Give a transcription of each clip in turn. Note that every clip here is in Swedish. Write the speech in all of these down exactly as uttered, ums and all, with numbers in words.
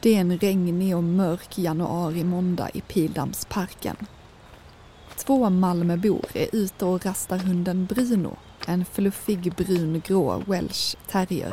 Det är en regnig och mörk januari-måndag i Pildammsparken. Två Malmöbor är ute och rastar hunden Bruno, en fluffig brungrå Welsh terrier.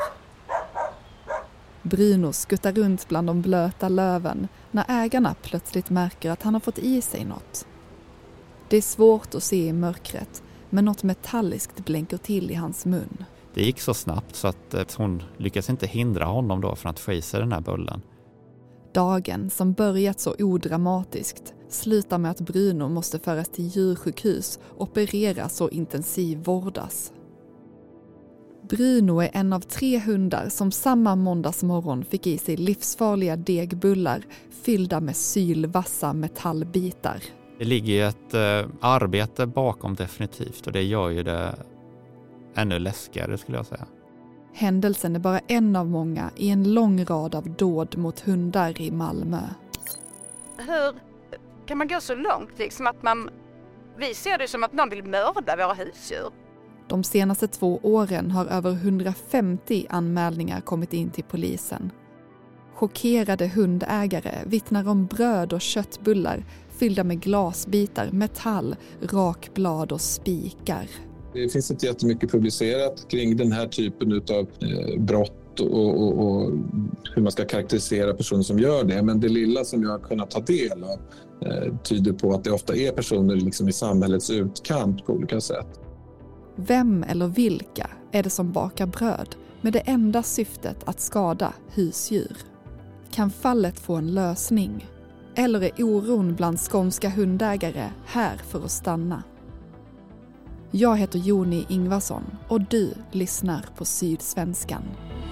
Bruno skuttar runt bland de blöta löven när ägarna plötsligt märker att han har fått i sig något. Det är svårt att se i mörkret, men något metalliskt blänker till i hans mun. Det gick så snabbt så att hon lyckas inte hindra honom då från att få i sig den här bullen. Dagen, som börjat så odramatiskt, slutar med att Bruno måste föras till djursjukhus, opereras och intensivvårdas. Bruno är en av tre hundar som samma måndagsmorgon fick i sig livsfarliga degbullar fyllda med sylvassa metallbitar. Det ligger ju ett eh, arbete bakom definitivt, och det gör ju det ännu läskigare skulle jag säga. Händelsen är bara en av många i en lång rad av dåd mot hundar i Malmö. Hur kan man gå så långt liksom att man... Vi ser det som att någon vill mörda våra husdjur. De senaste två åren har över hundrafemtio anmälningar kommit in till polisen. Chockerade hundägare vittnar om bröd och köttbullar fyllda med glasbitar, metall, rakblad och spikar. Det finns inte jättemycket publicerat kring den här typen av eh, brott och, och, och hur man ska karaktärisera personer som gör det. Men det lilla som jag har kunnat ta del av eh, tyder på att det ofta är personer liksom i samhällets utkant på olika sätt. Vem eller vilka är det som bakar bröd med det enda syftet att skada husdjur? Kan fallet få en lösning? Eller är oron bland skånska hundägare här för att stanna? Jag heter Joni Ingvarsson och du lyssnar på Sydsvenskan.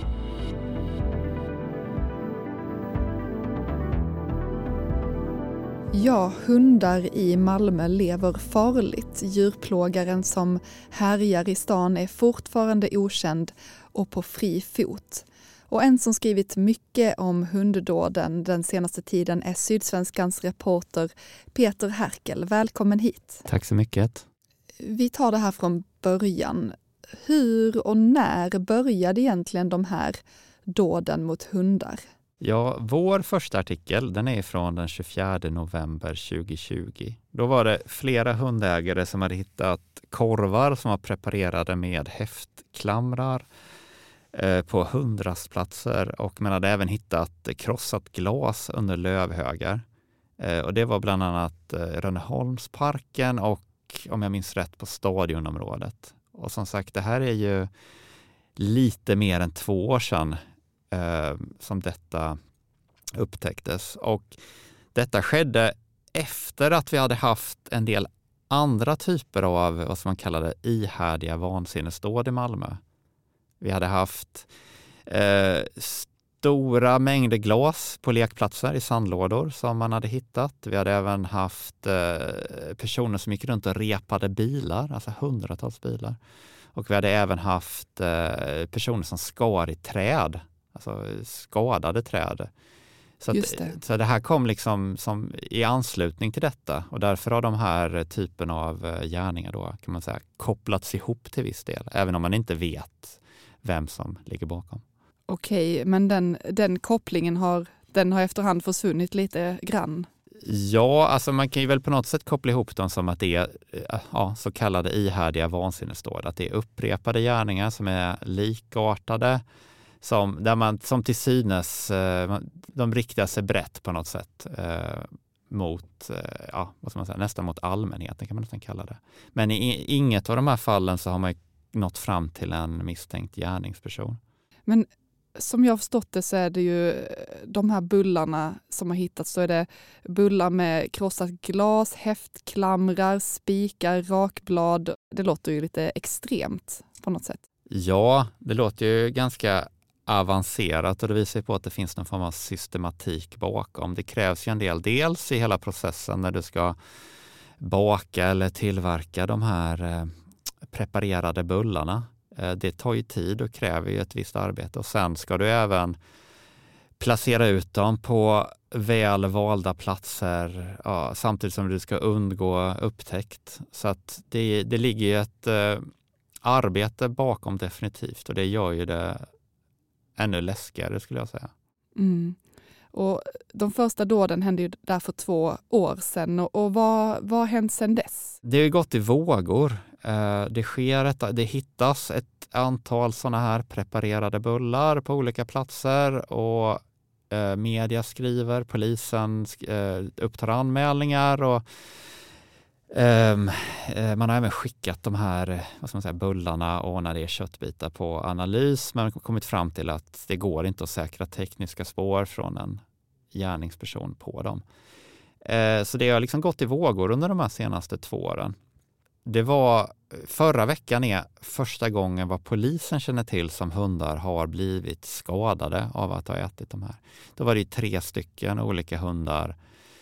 Ja, hundar i Malmö lever farligt. Djurplågaren som härjar i stan är fortfarande okänd och på fri fot. Och en som skrivit mycket om hunddåden den senaste tiden är Sydsvenskans reporter Peter Härkel. Välkommen hit. Tack så mycket. Vi tar det här från början. Hur och när började egentligen de här dåden mot hundar? Ja, vår första artikel den är från den tjugofjärde november tjugohundratjugo. Då var det flera hundägare som hade hittat korvar som var preparerade med häftklamrar eh, på hundrastplatser, och man hade även hittat krossat glas under lövhögar. Eh, och det var bland annat eh, Rönneholmsparken och, om jag minns rätt, på stadionområdet. Och som sagt, det här är ju lite mer än två år sedan eh, som detta upptäcktes. Och detta skedde efter att vi hade haft en del andra typer av, vad som man kallade, ihärdiga vansinnesdåd i Malmö. Vi hade haft eh, stora mängder glas på lekplatser i sandlådor som man hade hittat. Vi hade även haft eh, personer som gick runt och repade bilar, alltså hundratals bilar. Och vi hade även haft eh, personer som skar i träd, alltså skadade träd. Så, att, det. så det här kom liksom som i anslutning till detta, och därför har de här typen av gärningar då, kan man säga, kopplats ihop till viss del, även om man inte vet vem som ligger bakom. Okej, men den, den kopplingen har, den har efterhand försvunnit lite grann. Ja, alltså man kan ju väl på något sätt koppla ihop dem som att det är ja, så kallade ihärdiga vansinnesdåd. Att det är upprepade gärningar som är likartade, som, där man som till synes, de riktar sig brett på något sätt eh, mot, ja, vad ska man säga, nästan mot allmänheten kan man nästan kalla det. Men i inget av de här fallen så har man nått fram till en misstänkt gärningsperson. Men som jag har förstått det så är det ju de här bullarna som har hittats, så är det bullar med krossat glas, häftklamrar, spikar, rakblad. Det låter ju lite extremt på något sätt. Ja, det låter ju ganska avancerat, och det visar på att det finns någon form av systematik bakom. Det krävs ju en del, dels i hela processen när du ska baka eller tillverka de här preparerade bullarna. Det tar ju tid och kräver ju ett visst arbete, och sen ska du även placera ut dem på väl valda platser, ja, samtidigt som du ska undgå upptäckt. Så att det, det ligger ju ett eh, arbete bakom definitivt, och det gör ju det ännu läskigare skulle jag säga. Mm. Och de första dåden hände ju där för två år sedan. Och, och vad, vad har hänt sedan dess? Det har ju gått i vågor. Det sker ett, det hittas ett antal sådana här preparerade bullar på olika platser och eh, media skriver, polisen eh, upptar anmälningar och eh, man har även skickat de här vad ska man säga, bullarna och när det är köttbitar på analys, men kommit fram till att det går inte att säkra tekniska spår från en gärningsperson på dem. Eh, så det har liksom gått i vågor under de här senaste två åren. Det var förra veckan är första gången vad polisen känner till som hundar har blivit skadade av att ha ätit de här. Då var det tre stycken olika hundar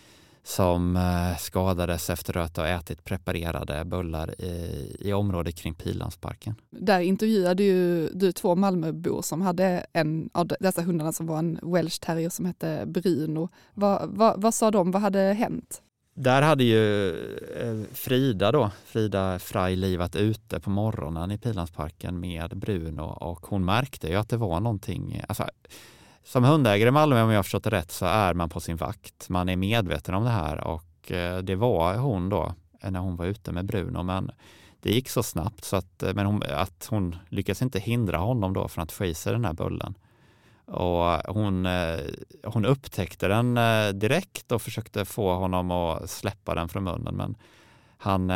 som skadades efter att ha ätit preparerade bullar i, i området kring Pilansparken. Där intervjuade ju du två Malmöbor som hade en av dessa hundarna som var en Welsh terrier som hette Bruno. Vad, vad, vad sa de? Vad hade hänt? Där hade ju Frida då, Frida Fraj livat ute på morgonen i Pilansparken med Bruno och hon märkte ju att det var någonting, alltså, som hundägare i Malmö om jag har förstått det rätt så är man på sin vakt, man är medveten om det här och det var hon då när hon var ute med Bruno, men det gick så snabbt så att, men hon, att hon lyckades inte hindra honom då från att få i sig den här bullen. Och hon, hon upptäckte den direkt och försökte få honom att släppa den från munnen. Men han,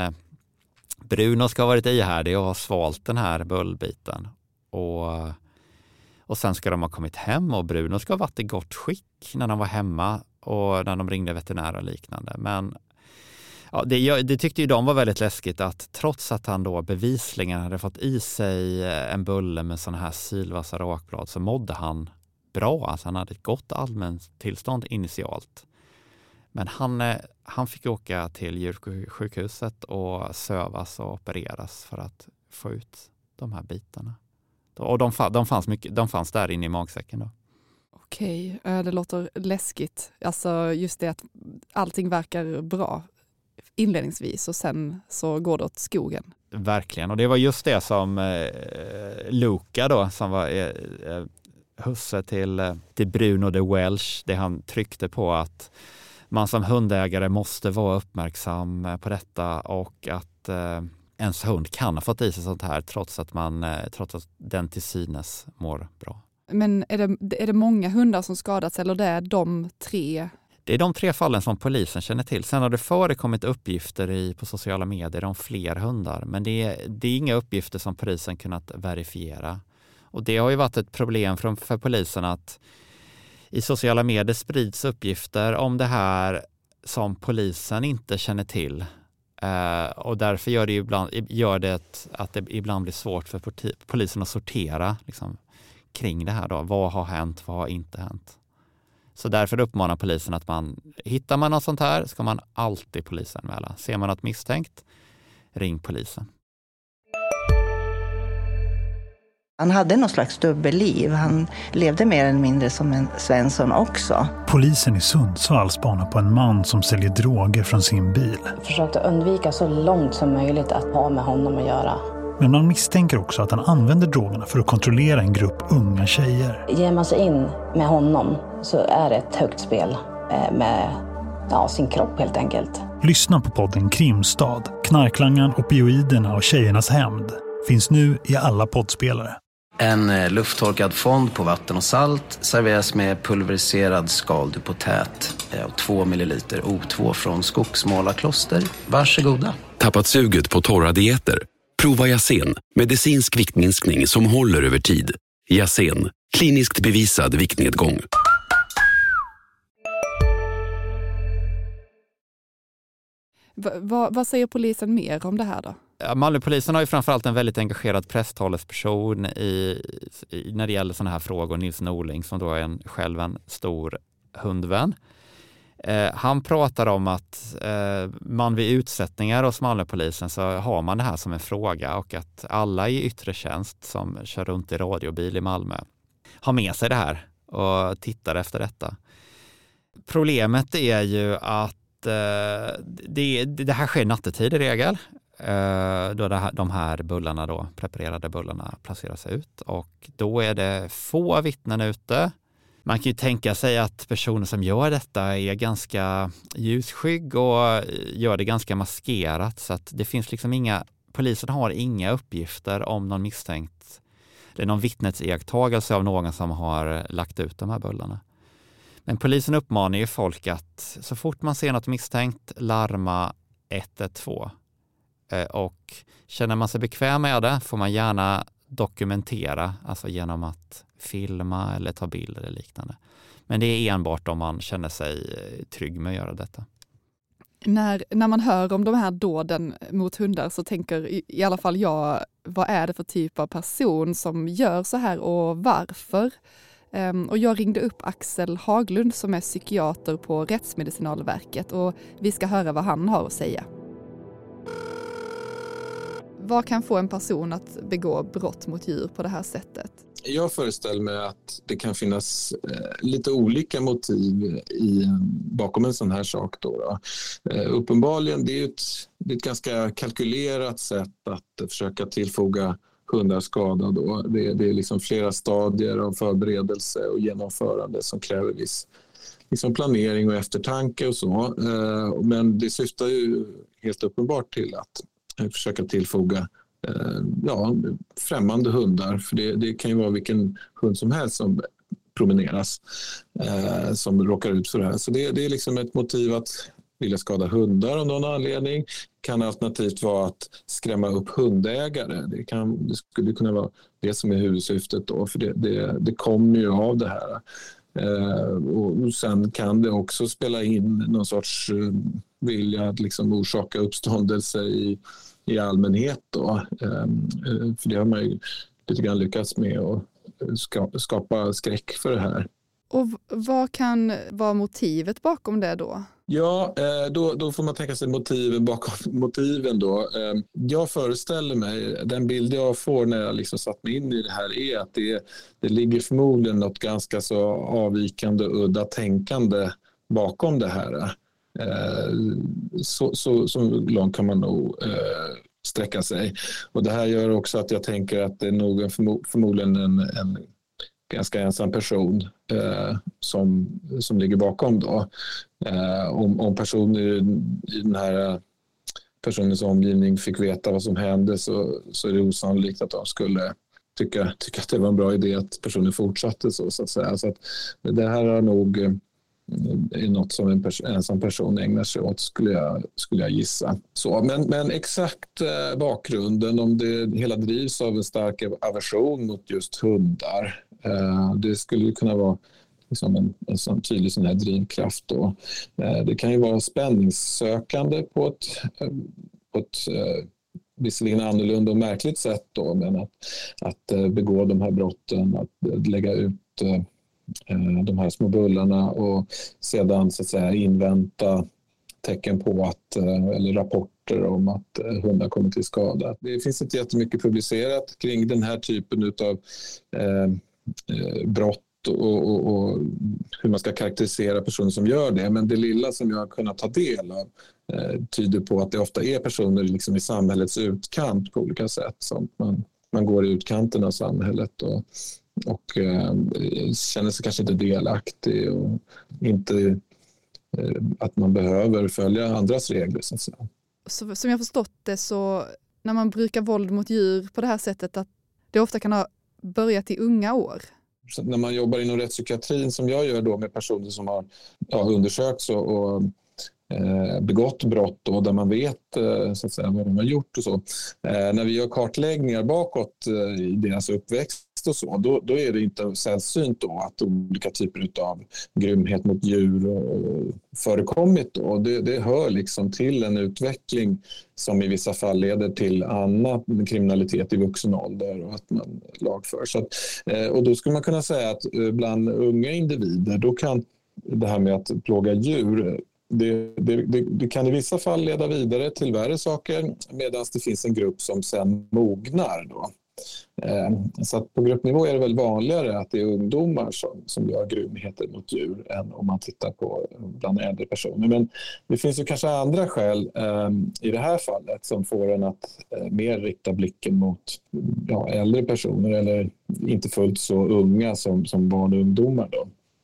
Bruno ska ha varit ihärdig och ha svalt den här bullbiten. Och, och sen ska de ha kommit hem och Bruno ska ha varit i gott skick när de var hemma och när de ringde veterinära och liknande. Men ja, det, det tyckte ju de var väldigt läskigt att trots att han då bevisligen hade fått i sig en bulle med sådana här sylvassa rakblad så mådde han bra. Alltså han hade ett gott allmänt tillstånd initialt. Men han, han fick åka till djursjukhuset och sövas och opereras för att få ut de här bitarna. Och de, de, fanns, mycket, de fanns där inne i magsäcken då. Okej, det låter läskigt. Alltså just det att allting verkar bra inledningsvis och sen så går det åt skogen. Verkligen, och det var just det som eh, Luca då, som var eh, husse till, till Bruno de Welsh, det han tryckte på att man som hundägare måste vara uppmärksam på detta och att eh, ens hund kan ha fått i sig sånt här trots att, man, eh, trots att den till synes mår bra. Men är det, är det många hundar som skadats eller det är de tre? Det är de tre fallen som polisen känner till. Sen har det förekommit uppgifter i, på sociala medier om fler hundar. Men det är, det är inga uppgifter som polisen kunnat verifiera. Och det har ju varit ett problem för, för polisen att i sociala medier sprids uppgifter om det här som polisen inte känner till. Eh, och därför gör det, ibland, gör det att det ibland blir svårt för polisen att sortera liksom, kring det här. Då. Vad har hänt, vad har inte hänt? Så därför uppmanar polisen att man, hittar man något sånt här ska man alltid polisanmäla. Ser man något misstänkt, ring polisen. Han hade någon slags dubbelliv. Han levde mer eller mindre som en Svensson också. Polisen i Sundsvall spanar på en man som säljer droger från sin bil. Jag försökte undvika så långt som möjligt att ha med honom att göra. Men man misstänker också att han använder drogerna för att kontrollera en grupp unga tjejer. Ger man sig in med honom så är det ett högt spel med ja, sin kropp helt enkelt. Lyssna på podden Krimstad, knarklangan, opioiderna och tjejernas hämnd. Finns nu i alla poddspelare. En lufttorkad fond på vatten och salt serveras med pulveriserad skaldupotät och två milliliter O två från Skogsmålarkloster. Varsågoda. Tappat suget på torra dieter? Prova Yasen, medicinsk viktminskning som håller över tid. Yasen, kliniskt bevisad viktnedgång. Va, va, vad säger polisen mer om det här då? Malmöpolisen har ju framförallt en väldigt engagerad presstalesperson i, i, när det gäller sådana här frågor. Nils Norling som då är en, själv en stor hundvän. Eh, han pratar om att eh, man vid utsättningar hos Malmöpolisen så har man det här som en fråga och att alla i yttre tjänst som kör runt i radiobil i Malmö har med sig det här och tittar efter detta. Problemet är ju att eh, det, det här sker nattetid i regel. Då de här bullarna då, preparerade bullarna placeras ut och då är det få vittnen ute Man kan ju tänka sig att personer som gör detta är ganska ljusskygg och gör det ganska maskerat, så att det finns liksom inga, polisen har inga uppgifter om någon misstänkt eller någon vittnesiaktagelse av någon som har lagt ut de här bullarna. Men polisen uppmanar ju folk att så fort man ser något misstänkt larma ett ett två. Och känner man sig bekväm med det får man gärna dokumentera, alltså genom att filma eller ta bilder eller liknande. Men det är enbart om man känner sig trygg med att göra detta. När, när man hör om de här dåden mot hundar så tänker i, i alla fall jag, vad är det för typ av person som gör så här och varför? Um, och jag ringde upp Axel Haglund som är psykiater på Rättsmedicinalverket och vi ska höra vad han har att säga. Vad kan få en person att begå brott mot djur på det här sättet? Jag föreställer mig att det kan finnas eh, lite olika motiv i, bakom en sån här sak. Då, då. Eh, uppenbarligen, det är ett, det är ett ganska kalkylerat sätt att försöka tillfoga hundar skada. Då. Det, det är liksom flera stadier av förberedelse och genomförande som kräver viss liksom planering och eftertanke och så. Eh, men det syftar ju helt uppenbart till att försöka tillfoga eh, ja, främmande hundar. För det, det kan ju vara vilken hund som helst som promeneras eh, som råkar ut för det här. Så det, det är liksom ett motiv att vilja skada hundar av någon anledning. Kan alternativt vara att skrämma upp hundägare. Det, kan, det skulle kunna vara det som är huvudsyftet då. För det, det, det kommer ju av det här. Eh, och sen kan det också spela in någon sorts eh, vilja att liksom orsaka uppståndelse i, i allmänhet då. Eh, för det har man ju lite grann lyckats med att ska, skapa skräck för det här. Och vad kan vara motivet bakom det då? Ja, då, då får man tänka sig motiven bakom motiven då. Jag föreställer mig, den bild jag får när jag liksom satt mig in i det här är att det, det ligger förmodligen något ganska så avvikande och udda tänkande bakom det här. Så, så, så långt kan man nog sträcka sig. Och det här gör också att jag tänker att det är nog en förmo- förmodligen en, en ganska ensam person eh, som, som ligger bakom då. Eh, om, om personer i den här personens omgivning fick veta vad som hände så, så är det osannolikt att de skulle tycka, tycka att det var en bra idé att personen fortsatte så, så att säga. Så att det här är nog är något som en pers- ensam person ägnar sig åt, skulle jag, skulle jag gissa. Så, men, men exakt eh, bakgrunden, om det hela drivs av en stark aversion mot just hundar, eh, det skulle kunna vara liksom en, en sån tydlig sån här drivkraft. Då. Eh, det kan ju vara spänningssökande på ett, på ett eh, visserligen annorlunda och märkligt sätt då, men att, att begå de här brotten, att lägga ut de här små bullarna och sedan så att säga invänta tecken på att, eller rapporter om att hundar kommer till skada. Det finns inte jättemycket publicerat kring den här typen av eh, brott och, och, och hur man ska karaktärisera personer som gör det, men det lilla som jag har kunnat ta del av eh, tyder på att det ofta är personer liksom i samhällets utkant på olika sätt, som man, man går i utkanten av samhället och och eh, känner sig kanske inte delaktig och inte eh, att man behöver följa andras regler. Så att säga. Så, som jag förstått det så när man brukar våld mot djur på det här sättet att det ofta kan ha börjat i unga år. Så när man jobbar inom rättspsykiatrin som jag gör då med personer som har ja, undersökts och, och eh, begått brott då, där man vet eh, så att säga, vad de har gjort och så. Eh, när vi gör kartläggningar bakåt eh, i deras uppväxt och så, då, då är det inte sällsynt då att olika typer av grymhet mot djur och förekommit då. Det, det hör liksom till en utveckling som i vissa fall leder till annan kriminalitet i vuxen ålder och att man lagför. Så att, och då skulle man kunna säga att bland unga individer då kan det här med att plåga djur Det, det, det, det kan i vissa fall leda vidare till värre saker medan det finns en grupp som sen mognar då. Så att på gruppnivå är det väl vanligare att det är ungdomar som, som gör grymheter mot djur än om man tittar på bland äldre personer. Men det finns ju kanske andra skäl eh, i det här fallet som får en att eh, mer rikta blicken mot ja, äldre personer eller inte fullt så unga som, som barn och ungdomar då.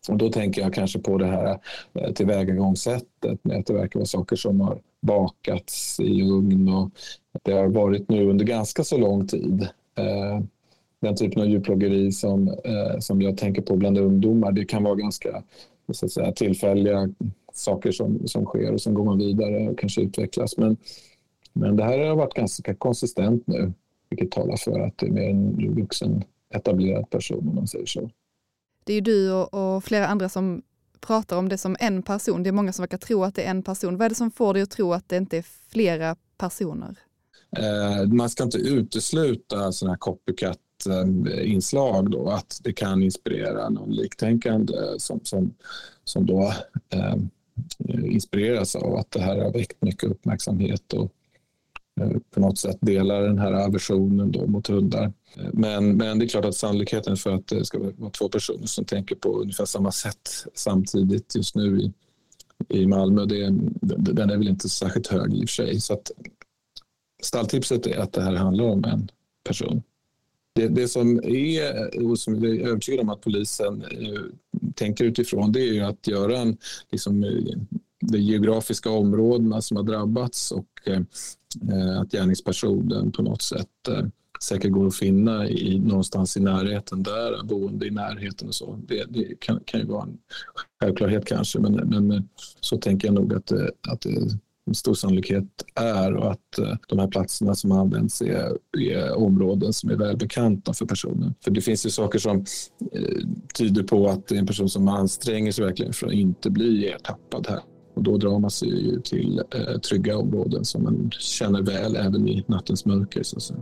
Och då tänker jag kanske på det här tillvägagångssättet med att det verkar vara saker som har bakats i ugn och det har varit nu under ganska så lång tid. Den typen av djurplågeri som, som jag tänker på bland ungdomar, det kan vara ganska så att säga, tillfälliga saker som, som sker och sen går man vidare och kanske utvecklas. Men, men det här har varit ganska konsistent nu, vilket talar för att det är mer en vuxen etablerad person om man säger så. Det är ju du och, och flera andra som pratar om det som en person. Det är många som verkar tro att det är en person. Vad är det som får dig att tro att det inte är flera personer? Eh, man ska inte utesluta sådana här copycat-inslag då, att det kan inspirera någon liktänkande som, som, som då eh, inspireras av att det här har väckt mycket uppmärksamhet och på något sätt delar den här aversionen då mot hundar. Men, men det är klart att sannolikheten för att det ska vara två personer som tänker på ungefär samma sätt samtidigt just nu i, i Malmö, det, den är väl inte särskilt hög i och för sig. Så att stalltipset är att det här handlar om en person. Det, det som är, och som jag är övertygad om att polisen eh, tänker utifrån, det är ju att göra en liksom, de geografiska områdena som har drabbats och eh, att gärningspersonen på något sätt eh, säkert går att finna i, någonstans i närheten där, boende i närheten och så. Det, det kan, kan ju vara en självklarhet kanske, men, men så tänker jag nog att, att det en stor sannolikhet är och att eh, de här platserna som används är, är områden som är välbekanta för personen. För det finns ju saker som eh, tyder på att det är en person som anstränger sig verkligen för att inte bli ertappad här. Och då drar man sig ju till eh, trygga områden som man känner väl även i nattens mörker. Så att säga.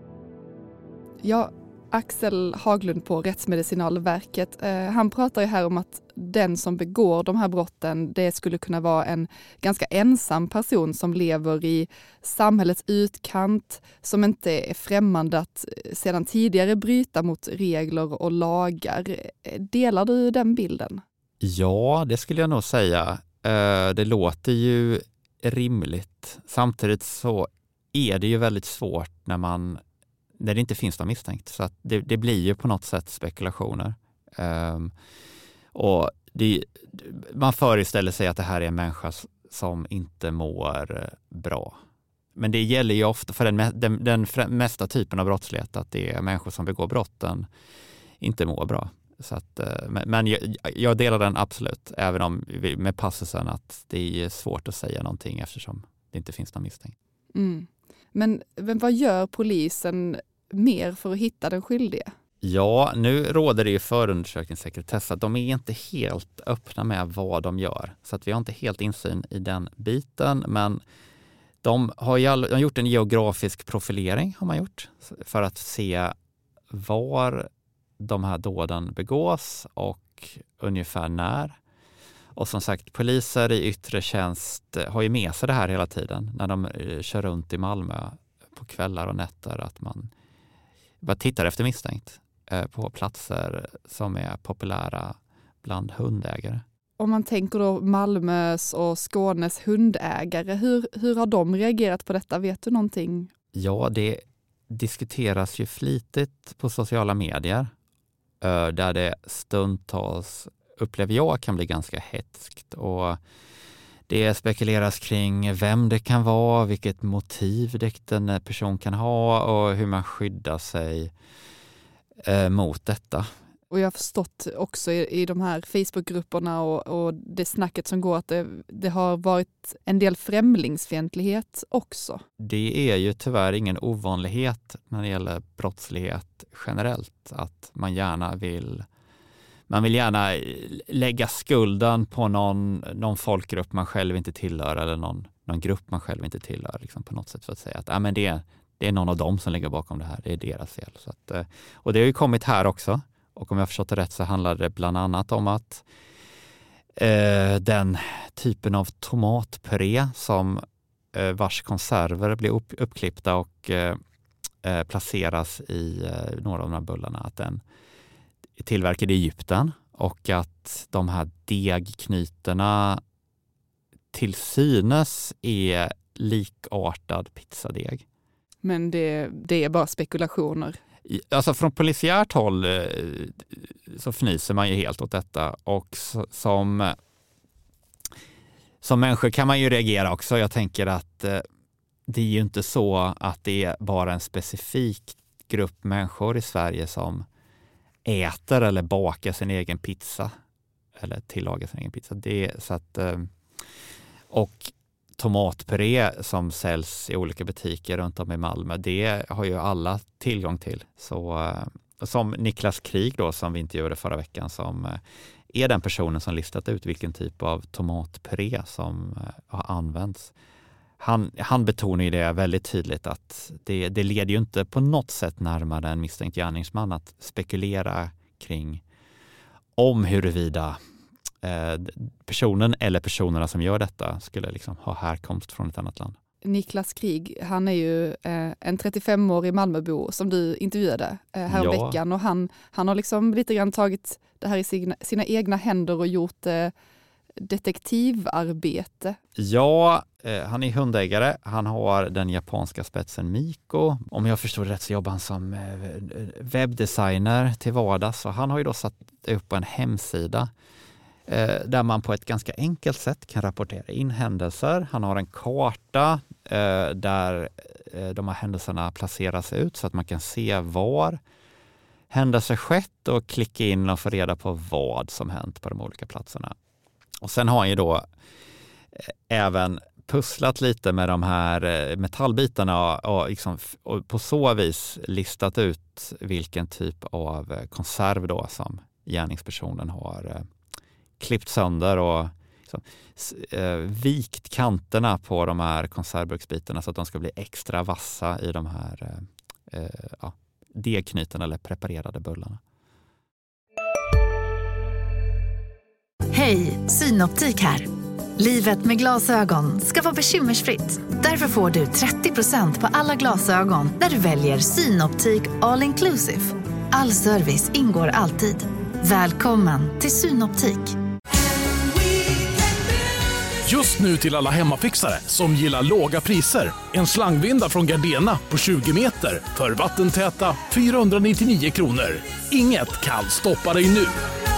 Ja, Axel Haglund på Rättsmedicinalverket, eh, han pratar ju här om att den som begår de här brotten, det skulle kunna vara en ganska ensam person som lever i samhällets utkant, som inte är främmande att sedan tidigare bryta mot regler och lagar. Delar du den bilden? Ja, det skulle jag nog säga. Det låter ju rimligt. Samtidigt så är det ju väldigt svårt när man när det inte finns någon misstänkt. Så att det, det blir ju på något sätt spekulationer. Um, och det, man föreställer sig att det här är en människa som inte mår bra. Men det gäller ju ofta för den, den, den mesta typen av brottslighet att det är människor som begår brotten inte mår bra. Så att, men jag, jag delar den absolut, även om med passusen att det är svårt att säga någonting eftersom det inte finns någon misstänkt. Mm. Men, men vad gör polisen mer för att hitta den skyldige? Ja, nu råder det ju förundersökningssekretess att de är inte helt öppna med vad de gör. Så att vi har inte helt insyn i den biten. Men de har, ju all, de har gjort en geografisk profilering har man gjort för att se var de här dåden begås och ungefär när. Och som sagt, poliser i yttre tjänst har ju med sig det här hela tiden när de kör runt i Malmö på kvällar och nätter, att man bara tittar efter misstänkt på platser som är populära bland hundägare. Om man tänker då Malmös och Skånes hundägare, hur, hur har de reagerat på detta? Vet du någonting? Ja, det diskuteras ju flitigt på sociala medier där det stundtals, upplever jag, kan bli ganska hetskt. Och det spekuleras kring vem det kan vara, vilket motiv en person kan ha och hur man skyddar sig eh, mot detta. Och jag har förstått också i, i de här Facebookgrupperna och, och det snacket som går att det, det har varit en del främlingsfientlighet också. Det är ju tyvärr ingen ovanlighet när det gäller brottslighet generellt, att man gärna vill Man vill gärna lägga skulden på någon, någon folkgrupp man själv inte tillhör eller någon, någon grupp man själv inte tillhör liksom på något sätt, för att säga att ah, men det, det är någon av dem som ligger bakom det här, det är deras fel. Så att, och det har ju kommit här också, och om jag förstått det rätt så handlar det bland annat om att eh, den typen av tomatpuré som eh, vars konserver blir upp, uppklippta och eh, placeras i eh, några av de här bullarna, att den tillverkad i Egypten och att de här degknyterna till synes är likartad pizzadeg. Men det, det är bara spekulationer? Alltså från polisiärt håll så fnyser man ju helt åt detta och som, som människor kan man ju reagera också. Jag tänker att det är ju inte så att det är bara en specifik grupp människor i Sverige som äter eller bakar sin egen pizza eller tillagar sin egen pizza. Det är så att, och tomatpuré som säljs i olika butiker runt om i Malmö, det har ju alla tillgång till. Så, som Niklas Krig då, som vi intervjuade förra veckan, som är den personen som listat ut vilken typ av tomatpuré som har använts. Han, han betonar ju det väldigt tydligt att det, det leder ju inte på något sätt närmare en misstänkt gärningsman att spekulera kring om huruvida eh, personen eller personerna som gör detta skulle liksom ha härkomst från ett annat land. Niklas Krig, han är ju eh, en trettiofemårig Malmöbo som du intervjuade eh, här Ja. veckan och han, han har liksom lite grann tagit det här i sina, sina egna händer och gjort eh, detektivarbete. Ja, eh, han är hundägare. Han har den japanska spetsen Miko. Om jag förstår det rätt så jobbar han som eh, webbdesigner till vardags. Så han har ju då satt upp en hemsida eh, där man på ett ganska enkelt sätt kan rapportera in händelser. Han har en karta eh, där eh, de här händelserna placeras ut så att man kan se var händelser skett och klicka in och få reda på vad som hänt på de olika platserna. Och sen har han ju då även pusslat lite med de här metallbitarna och, liksom, och på så vis listat ut vilken typ av konserv då som gärningspersonen har eh, klippt sönder och liksom, eh, vikt kanterna på de här konservburksbitarna så att de ska bli extra vassa i de här eh, ja, degknyten eller preparerade bullarna. Hej, Synoptik här. Livet med glasögon ska vara bekymmersfritt. Därför får du trettio procent på alla glasögon när du väljer Synoptik All Inclusive. All service ingår alltid. Välkommen till Synoptik. Just nu till alla hemmafixare som gillar låga priser. En slangvinda från Gardena på tjugo meter för vattentäta fyrahundranittionio kronor. Inget kan stoppa dig nu.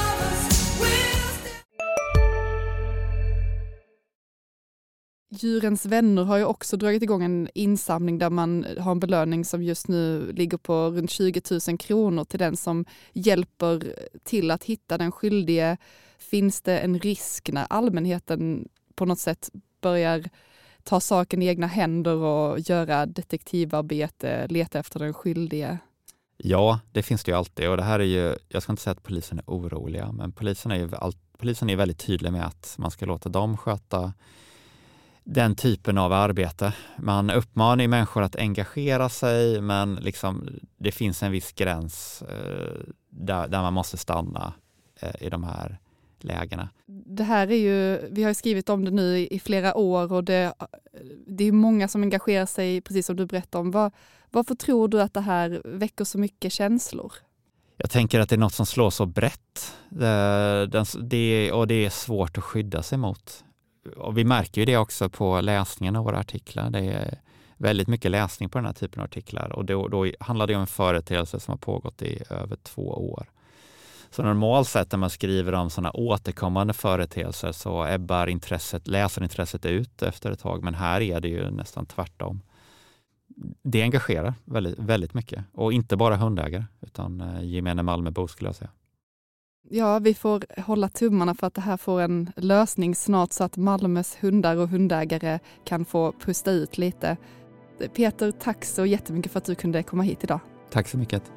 Djurens vänner har ju också dragit igång en insamling där man har en belöning som just nu ligger på runt tjugo tusen kronor till den som hjälper till att hitta den skyldige. Finns det en risk när allmänheten på något sätt börjar ta saken i egna händer och göra detektivarbete, leta efter den skyldige? Ja, det finns det ju alltid och det här är ju, jag ska inte säga att polisen är oroliga, men polisen är ju polisen är väldigt tydlig med att man ska låta dem sköta den typen av arbete. Man uppmanar ju människor att engagera sig, men liksom, det finns en viss gräns eh, där, där man måste stanna eh, i de här lägena. Det här är ju, vi har ju skrivit om det nu i, i flera år och det, det är många som engagerar sig, precis som du berättade om. Var, varför tror du att det här väcker så mycket känslor? Jag tänker att det är något som slår så brett det, det, det, och det är svårt att skydda sig mot. Och vi märker ju det också på läsningen av våra artiklar. Det är väldigt mycket läsning på den här typen av artiklar. Och då, då handlar det om en företeelse som har pågått i över två år. Så normalt sett när man skriver om sådana återkommande företeelser så ebbar intresset, läsarintresset ut efter ett tag. Men här är det ju nästan tvärtom. Det engagerar väldigt, väldigt mycket. Och inte bara hundägare utan gemene Malmöbo skulle jag säga. Ja, vi får hålla tummarna för att det här får en lösning snart så att Malmös hundar och hundägare kan få pusta ut lite. Peter, tack så jättemycket för att du kunde komma hit idag. Tack så mycket.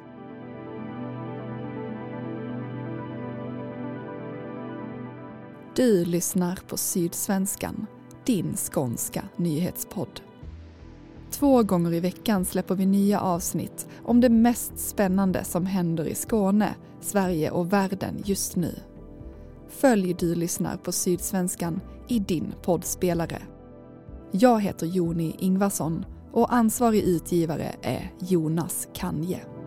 Du lyssnar på Sydsvenskan, din skånska nyhetspodd. Två gånger i veckan släpper vi nya avsnitt om det mest spännande som händer i Skåne, Sverige och världen just nu. Följ Du lyssnar på Sydsvenskan i din poddspelare. Jag heter Joni Ingvarsson och ansvarig utgivare är Jonas Kanje.